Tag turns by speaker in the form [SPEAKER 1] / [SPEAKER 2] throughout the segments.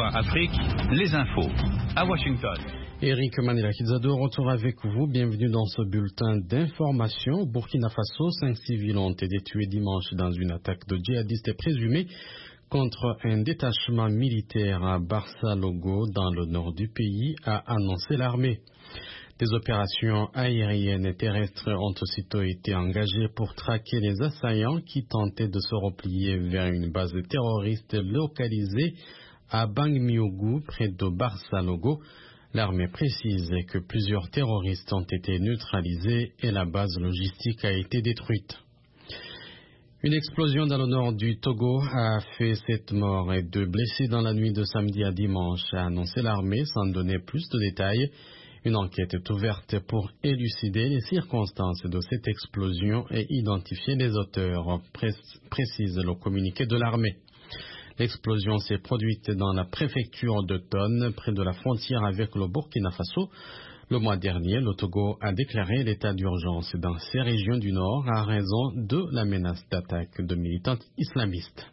[SPEAKER 1] VOA Afrique, les infos. À Washington.
[SPEAKER 2] Eric Manila-Kizado, retour avec vous. Bienvenue dans ce bulletin d'information. Au Burkina Faso, 5 civils ont été tués dimanche dans une attaque de djihadistes présumés contre un détachement militaire à Barça-Logo, dans le nord du pays, a annoncé l'armée. Des opérations aériennes et terrestres ont aussitôt été engagées pour traquer les assaillants qui tentaient de se replier vers une base terroriste localisée à Bangmiougou, près de Barça-Logo. L'armée précise que plusieurs terroristes ont été neutralisés et la base logistique a été détruite. Une explosion dans le nord du Togo a fait 7 morts et 2 blessés dans la nuit de samedi à dimanche, a annoncé l'armée sans donner plus de détails. Une enquête est ouverte pour élucider les circonstances de cette explosion et identifier les auteurs, précise le communiqué de l'armée. L'explosion s'est produite dans la préfecture de Tonne, près de la frontière avec le Burkina Faso. Le mois dernier, le Togo a déclaré l'état d'urgence dans ces régions du nord à raison de la menace d'attaque de militants islamistes.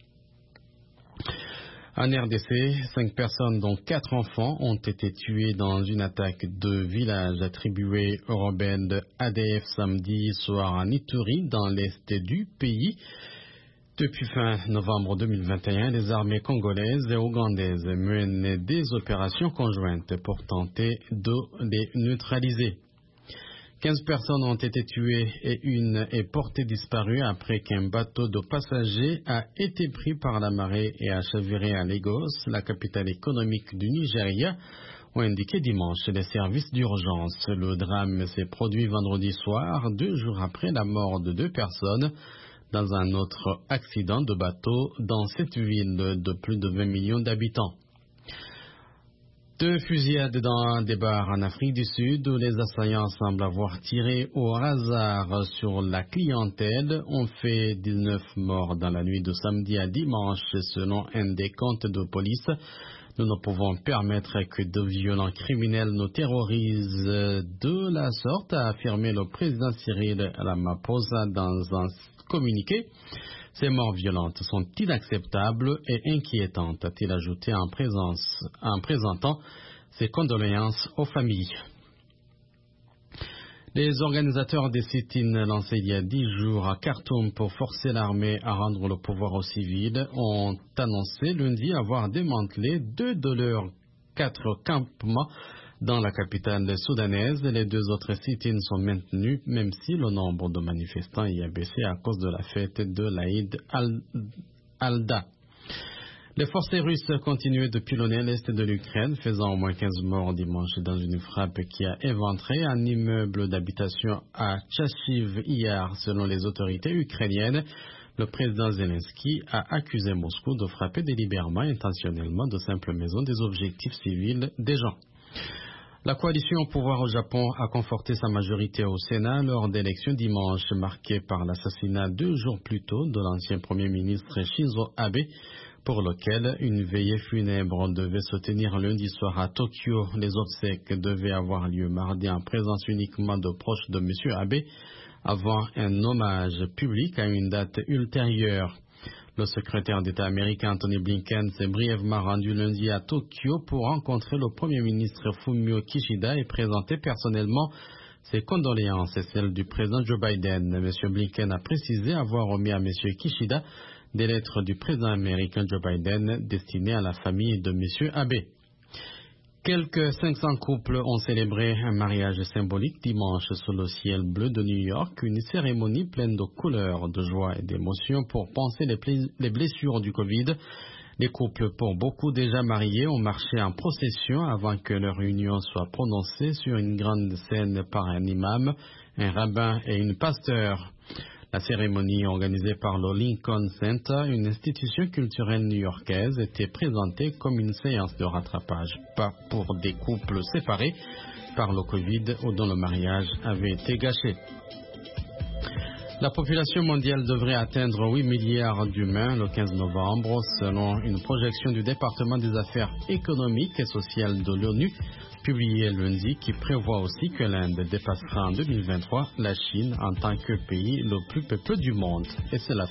[SPEAKER 2] En RDC, 5 personnes dont 4 enfants ont été tuées dans une attaque de village attribuée au rebelle ADF samedi soir à Ituri, dans l'est du pays. Depuis fin novembre 2021, les armées congolaises et ougandaises mènent des opérations conjointes pour tenter de les neutraliser. 15 personnes ont été tuées et une est portée disparue après qu'un bateau de passagers a été pris par la marée et a chaviré à Lagos, la capitale économique du Nigeria, ont indiqué dimanche les services d'urgence. Le drame s'est produit vendredi soir, 2 jours après la mort de 2 personnes dans un autre accident de bateau dans cette ville de plus de 20 millions d'habitants. 2 fusillades dans des bars en Afrique du Sud où les assaillants semblent avoir tiré au hasard sur la clientèle ont fait 19 morts dans la nuit de samedi à dimanche selon un décompte de police. Nous ne pouvons permettre que de violents criminels nous terrorisent de la sorte, a affirmé le président Cyril Ramaphosa dans un communiqué. Ces morts violentes sont inacceptables et inquiétantes, a-t-il ajouté en présentant ses condoléances aux familles. Les organisateurs des sit-ins lancés il y a 10 jours à Khartoum pour forcer l'armée à rendre le pouvoir aux civils ont annoncé lundi avoir démantelé 2 de leurs 4 campements dans la capitale soudanaise. Les 2 autres sit-ins sont maintenus, même si le nombre de manifestants y a baissé à cause de la fête de l'Aïd al-Adha. Les forces russes continuaient de pilonner l'est de l'Ukraine, faisant au moins 15 morts dimanche dans une frappe qui a éventré un immeuble d'habitation à Tchachiv hier, selon les autorités ukrainiennes. Le président Zelensky a accusé Moscou de frapper délibérément, intentionnellement, de simples maisons des objectifs civils des gens. La coalition au pouvoir au Japon a conforté sa majorité au Sénat lors d'élections dimanche marquées par l'assassinat 2 jours plus tôt de l'ancien Premier ministre Shinzo Abe, pour lequel une veillée funèbre devait se tenir lundi soir à Tokyo. Les obsèques devaient avoir lieu mardi en présence uniquement de proches de M. Abe avant un hommage public à une date ultérieure. Le secrétaire d'État américain Anthony Blinken s'est brièvement rendu lundi à Tokyo pour rencontrer le Premier ministre Fumio Kishida et présenter personnellement ses condoléances et celles du président Joe Biden. M. Blinken a précisé avoir remis à M. Kishida des lettres du président américain Joe Biden destinées à la famille de M. Abe. Quelques 500 couples ont célébré un mariage symbolique dimanche sous le ciel bleu de New York, une cérémonie pleine de couleurs, de joie et d'émotion pour panser les blessures du Covid. Les couples, pour beaucoup déjà mariés, ont marché en procession avant que leur union soit prononcée sur une grande scène par un imam, un rabbin et une pasteur. La cérémonie organisée par le Lincoln Center, une institution culturelle new-yorkaise, était présentée comme une séance de rattrapage pour des couples séparés par le Covid ou dont le mariage avait été gâché. La population mondiale devrait atteindre 8 milliards d'humains le 15 novembre, selon une projection du département des affaires économiques et sociales de l'ONU, publiée lundi, qui prévoit aussi que l'Inde dépassera en 2023 la Chine en tant que pays le plus peuplé du monde. Et c'est la